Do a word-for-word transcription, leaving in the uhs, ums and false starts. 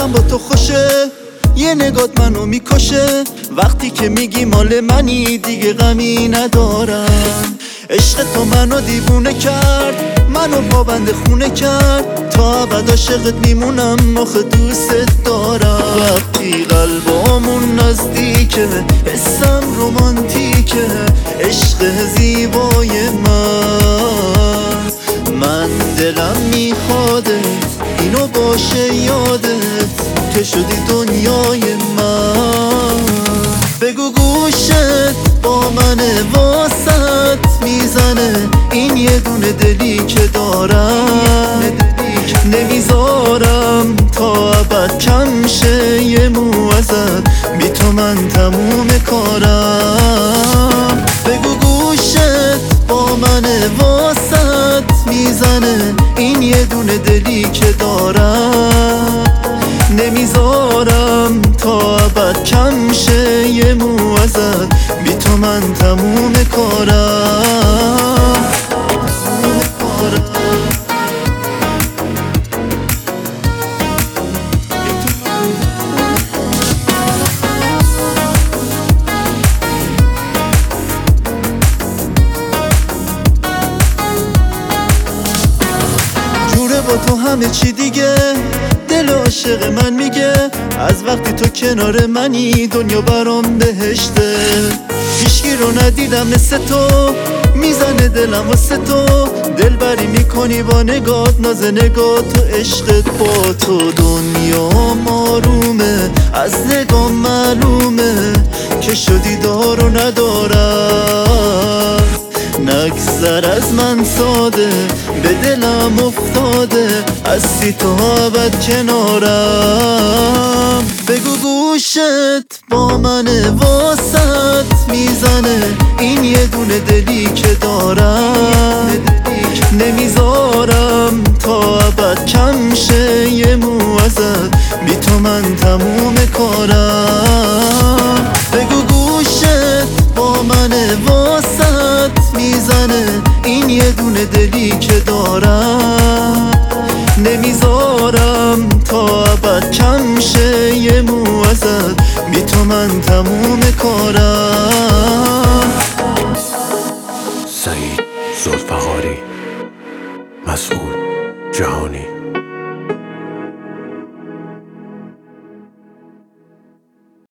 دلم با تو خوشه، یه نگات منو میکشه. وقتی که میگی مال منی دیگه غمی ندارم. عشق تو منو دیوونه کرد، منو پابند خونه کرد. تا ابد عاشقت میمونم، آخه دوست دارم. وقتی قلبامون نزدیکه، حسم رومانتیکه. عشق زیبای من، من دلم میخوادت اینو باشه یادت که شدی دنیای من. بگو گوشت با منه، واسط میزنه این یه دونه دلی که دارم. نمیذارم تا ابد کم شه یه مو ازت، بی تو من تموم کارم. بگو گوشت با منه، واسط میزنه این یه دونه دلی که دارم. نمیذارم تا ابد کم شه یه مو ازت، بی تو من تموم کارم. جوره با تو همه چی دیگه، دل عاشق من میگه از وقتی تو کنار منی دنیا برام بهشته. هیچکی رو ندیدم مثل تو، میزنه دلم واسه تو. دلبری میکنی با نگات، ناز نگات تو عشقت. با تو دنیا آرومه، از نگاه معلومه که شدی دار و ندارم. نگذر از من ساده، به دلم افتاده، هستی تو ابد کنارم. بگو گوشت با منه، واسط میزنه این یه دونه دلی که دارم. نمیذارم تا ابد کم شه یه مو ازت، بی تو من تموم کارم. بگو گوشت با منه، واسط میزنه این یه دونه دلی که دارم. نمیذارم تا ابد کم شه یه مو ازت، بی تو من تموم کارم. سعید ذوالفقاری، مسعود جهانی.